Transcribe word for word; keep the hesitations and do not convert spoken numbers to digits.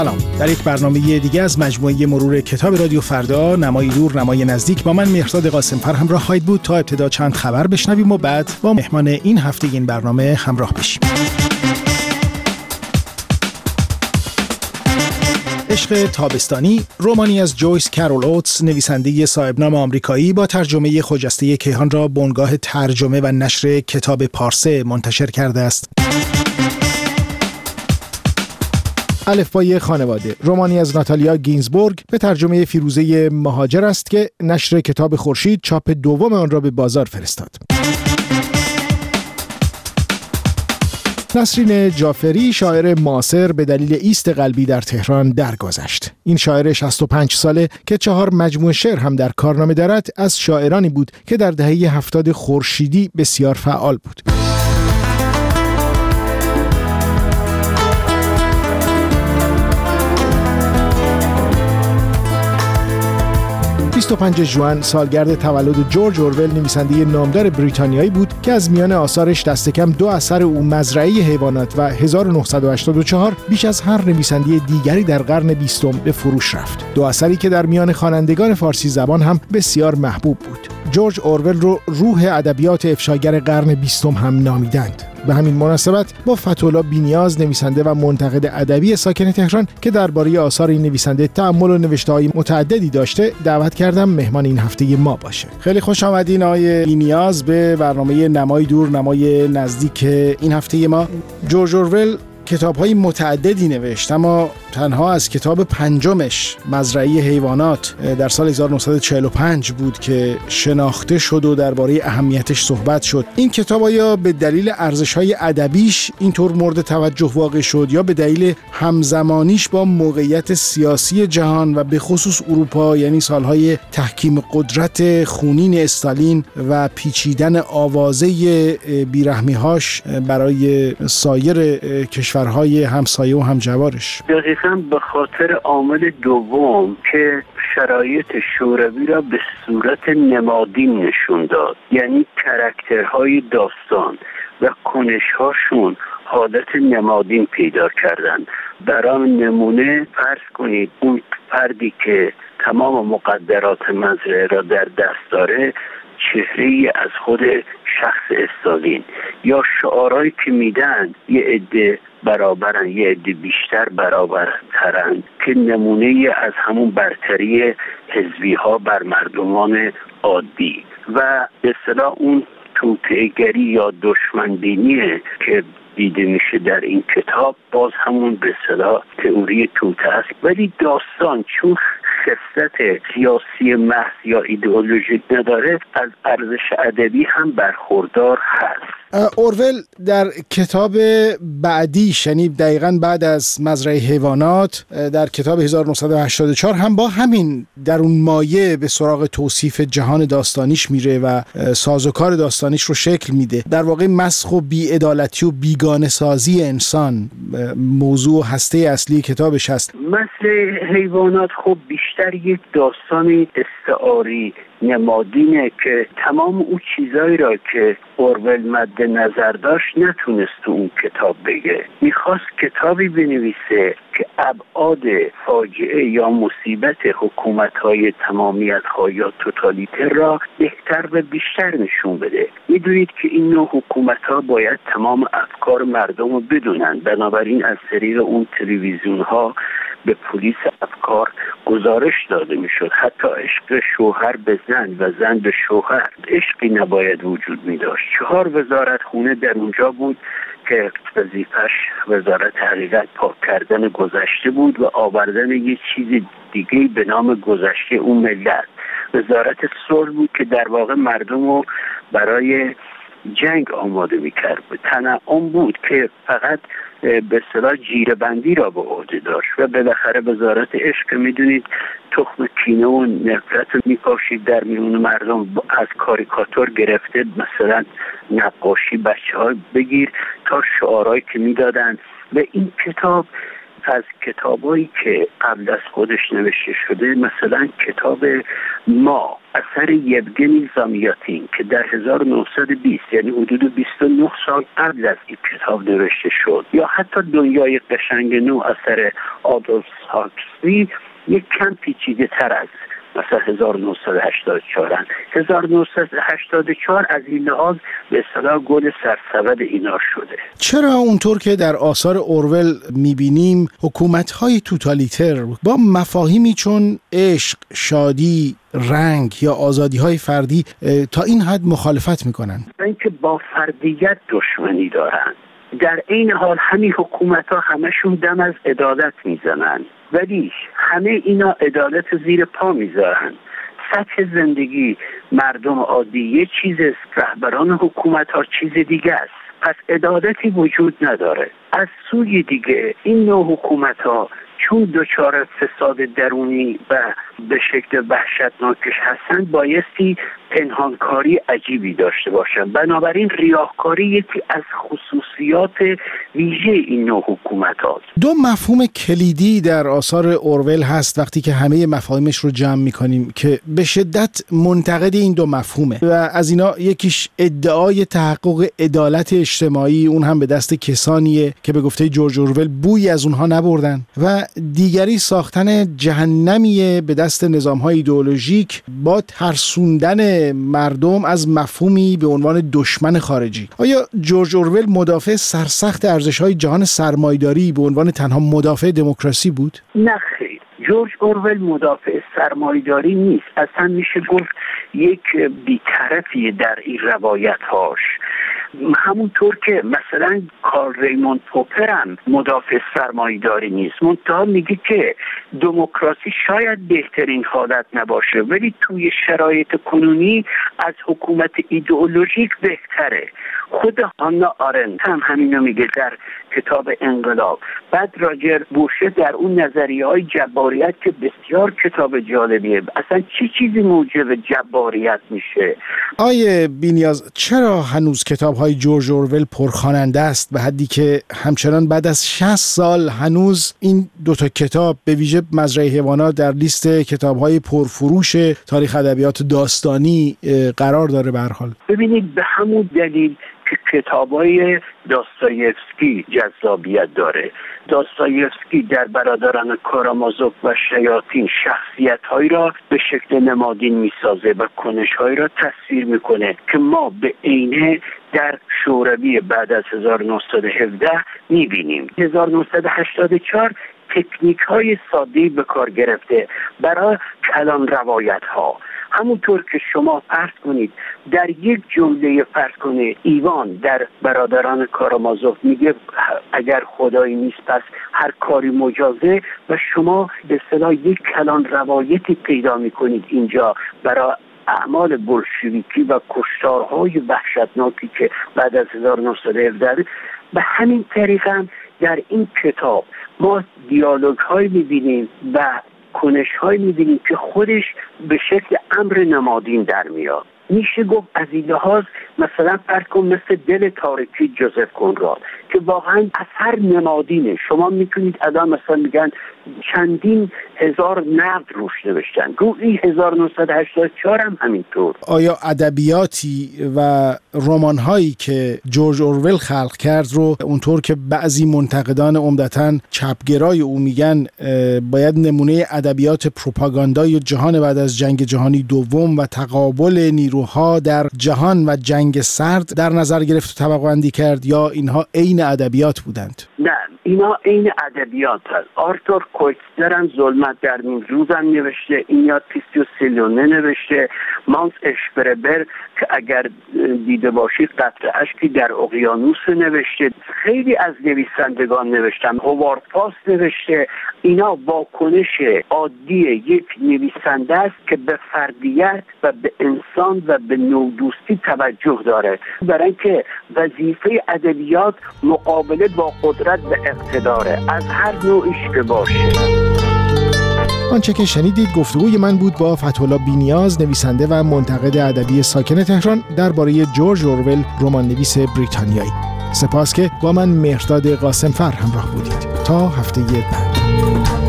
سلام. در یک برنامه دیگه از مجموعه مرور کتاب رادیو فردا، نمای دور نمای نزدیک، با من مهرداد قاسم‌فر همراه خواهید بود تا ابتدا چند خبر بشنویم و بعد با مهمان این هفته این برنامه همراه بشیم. عشق تابستانی، رمانی از جویس کرول اوتس، نویسنده صاحبنام آمریکایی، با ترجمه خجسته کیهان را بنگاه ترجمه و نشر کتاب پارسه منتشر کرده است. الفبای خانواده، رمانی از ناتالیا گینزبورگ به ترجمه فیروزه مهاجر است که نشر کتاب خورشید چاپ دوم آن را به بازار فرستاد. نسرین جعفری، شاعر معاصر، به دلیل ایست قلبی در تهران درگذشت. این شاعر شصت و پنج ساله که چهار مجموعه شعر هم در کارنامه دارد، از شاعرانی بود که در دهه هفتاد خورشیدی بسیار فعال بود. بیست و پنجم ژوئن سالگرد تولد جورج اورول، نویسنده نامدار بریتانیایی بود که از میان آثارش دست کم دو اثر او، مزرعه حیوانات و هزار و نهصد و هشتاد و چهار، بیش از هر نویسنده دیگری در قرن بیستم به فروش رفت. دو اثری که در میان خوانندگان فارسی زبان هم بسیار محبوب بود. جورج اورول رو روح ادبیات افشاگر قرن بیستم هم نامیدند. به همین مناسبت با فتح‌الله بی‌نیاز، نویسنده و منتقد ادبی ساکن تهران که درباره آثار این نویسنده تأمل و نوشته‌های متعددی داشته، دعوت کردم مهمان این هفته ما باشه. خیلی خوش آمدین آقای بی‌نیاز به برنامه نمای دور نمای نزدیک این هفته ما. جورج اورول کتاب‌های متعددی نوشت، اما تنها از کتاب پنجمش، مزرعه حیوانات، در سال هزار و نهصد و چهل و پنج بود که شناخته شد و درباره اهمیتش صحبت شد. این کتاب آیا به دلیل ارزش‌های ادبیش اینطور مورد توجه واقع شد یا به دلیل همزمانیش با موقعیت سیاسی جهان و به خصوص اروپا، یعنی سالهای تحکیم قدرت خونین استالین و پیچیدن آوازه بیرحمی‌هاش برای سایر کشورهای همسایه و همجوارش؟ دقیقاً به خاطر عامل دوم که شرایط شوروی را به صورت نمادین نشون داد، یعنی کاراکترهای داستان و کنش‌هاشون حالت نمادین پیدا کردن. برای نمونه فرض کنید اون فردی که تمام مقدرات مزرعه را در دست داره چهره‌ای از خود شخص استالین، یا شعارهایی که میدن یه عده برابرن، یه عده بیشتر برابرترن، که نمونه‌ای از همون برتری حزبی‌ها بر مردمان عادی و به اصطلاح اون توطئه‌گری یا دشمنبینی که دیده میشه در این کتاب، باز همون به اصطلاح تئوری توطئه است. ولی داستان چون خصلت سیاسی محض یا ایدئولوژیک نداره، از ارزش ادبی هم برخوردار هست. اورول در کتاب بعدیش، یعنی دقیقاً بعد از مزرعه حیوانات، در کتاب هزار و نهصد و هشتاد و چهار هم با همین درون مایه به سراغ توصیف جهان داستانیش میره و سازوکار داستانیش رو شکل میده. در واقع مسخ و بی‌عدالتی و بیگانه سازی انسان موضوع و هسته اصلی کتابش هست. مزرعه حیوانات خب بیشتر یک داستانی استعاری نمادینه که تمام اون چیزایی را که اورول مد نظر داشت نتونست تو اون کتاب بگه. میخواست کتابی بنویسه که ابعاد فاجعه یا مصیبت حکومت‌های تمامیت‌خواه یا توتالیتر را بهتر و بیشتر نشون بده. میدونید که این نوع حکومت‌ها باید تمام افکار مردم رو بدونن، بنابراین از طریق اون تلویزیون‌ها به پلیس افکار گزارش داده میشد. حتی عشق شوهر به زن و زن به شوهر، عشقی نباید وجود می داشت. چهار وزارت خونه در اونجا بود که وظیفش وزارت حقیقت پاک کردن گذشته بود و آوردن یه چیز دیگه به نام گذشته اون ملت. وزارت صلح بود که در واقع مردم رو برای جنگ آماده میکرد. تنعم بود که فقط به اصطلاح جیره بندی را به عهده داشت. و بالاخره وزارت عشق، میدونید تخم کینه و نفرت میپاشید در میون مردم، از کاریکاتور گرفته مثلا نقاشی بچه ها بگیر تا شعارهایی که میدادن. و این کتاب از کتابایی که قبل از خودش نوشته شده، مثلا کتاب ما اثر یوگنی زامیاتین که در هزار و نهصد و بیست یعنی حدود بیست و نه سال قبل از این کتاب نوشته شد، یا حتی دنیای قشنگ نو اثر آدولف هاکسلی یک کم پیچیده تر از مثلا هزار و نهصد و هشتاد و چهار هزار و نهصد و هشتاد و چهار از این لحاظ به اصطلاح گل سرسبد اینا شده. چرا اونطور که در آثار اورول میبینیم حکومت‌های توتالیتر با مفاهیمی چون عشق، شادی، رنگ یا آزادی‌های فردی تا این حد مخالفت میکنن؟ اینکه با فردیت دشمنی دارن. در این حال همین حکومت‌ها همشون دم از عدالت میزنن، ولی همه اینا عدالت زیر پا میذارن. سطح زندگی مردم عادی یه چیز است، رهبران حکومت‌ها چیز دیگه است. پس عدالتی وجود نداره. از سوی دیگه این نوع حکومت‌ها چون دچار فساد درونی و به شکل وحشتناکش هستن، بایستی پنهانکاری عجیبی داشته باشن. بنابراین ریاکاری یکی از خصوصیات ویژه این نوع حکومت هاست. دو مفهوم کلیدی در آثار اورول هست وقتی که همه مفاهیمش رو جمع میکنیم که به شدت منتقد این دو مفهومه و از اینا یکیش ادعای تحقق عدالت اجتماعی، اون هم به دست کسانیه که به گفته جورج اورول بویی از اونها نبردن، و دیگری ساختن جهنمیه به دست نظام‌های ایدئولوژیک با ترسوندن مردم از مفهومی به عنوان دشمن خارجی. آیا جورج اورول مدافع سرسخت ارزش‌های جهان سرمایه‌داری به عنوان تنها مدافع دموکراسی بود؟ نه خیر. جورج اورول مدافع سرمایه‌داری نیست. اصلا میشه گفت یک بی‌طرفی در این روایت‌هاش. همونطور که مثلا کارل ریموند پوپر هم مدافع سرمایه‌داری نیست، منتها میگه که دموکراسی شاید بهترین حالت نباشه ولی توی شرایط کنونی از حکومت ایدئولوژیک بهتره. خود هانا آرنت هم همینو میگه در کتاب انقلاب. بعد راجر بوشه در اون نظریه‌های جباریت که بسیار کتاب جالبیه، اصلا چی چیزی موجب جباریت میشه؟ آیه بی‌نیاز، چرا هنوز کتاب‌های جورج اورول پرخواننده است به حدی که همچنان بعد از شصت سال هنوز این دوتا کتاب به ویژه مزرعه حیوانات در لیست کتاب‌های پرفروش تاریخ ادبیات داستانی قرار داره؟ به هر حال ببینید، به همون دلیل که کتابای داستایفسکی جذابیت داره. داستایفسکی در برادران کارامازوف و شیاطین شخصیت‌هایی را به شکل نمادین می‌سازه و کنش‌هایی را تصویر می‌کنه که ما به عینه در شوروی بعد از هزار و نهصد و هفده می‌بینیم. هزار و نهصد و هشتاد و چهار تکنیک‌های ساده‌ای به کار گرفته برای کلان روایت‌ها. همونطور که شما فرض کنید در یک جمله فرض کنید ایوان در برادران کارامازوف میگه اگر خدایی نیست پس هر کاری مجازه، و شما به اصطلاح یک کلان روایتی پیدا میکنید اینجا برای اعمال بولشویکی و کشتارهای وحشتناکی که بعد از هزار و نهصد و هفده. به همین طریق هم در این کتاب ما دیالوگ های میبینیم و کنش های میبینیم که خودش به شکل امر نمادین در میاد. میشه گفت از این لحاظ مثلا فرض کن مثل دل تاریکی جوزف کنراد که واقعا اثر نمادینه. شما میتونید الان مثلا میگن چندین هزار نقد روش نوشتن، رو این هزار و نهصد و هشتاد و چهار هم همینطور. آیا ادبیاتی و رمان‌هایی که جورج اورول خلق کرد رو اونطور که بعضی منتقدان عمدتاً چپگرای او میگن باید نمونه ادبیات پروپاگاندای جهان بعد از جنگ جهانی دوم و تقابل نیروها در جهان و جنگ سرد در نظر گرفت و طبقه بندی کرد، یا اینها عین ادبیات بودند؟ نه، اینا عین ادبیات هست. آرتور کویتزر هم ظلمت در نیم روز هم نوشته، اینیاد پیستیو سیلونه نوشته، مانس اشپربر که اگر دیده باشید قطره اشکی در اقیانوس نوشته، خیلی از نویسندگان نوشتن، هوارد پاس نوشته. اینا واکنش عادی یک نویسنده است که به فردیت و به انسان و به نودوستی توجه داره، برای اینکه وظیفه ادبیات مقابله با قدرت و اقتداره از هر نوعیش که باشه. آنچه که شنیدید گفتگوی من بود با فتح‌الله بی‌نیاز، نویسنده و منتقد ادبی ساکن تهران، درباره جورج اورول، رمان‌نویس بریتانیایی. سپاس که با من مهرداد قاسمفر همراه بودید. تا هفته بعد.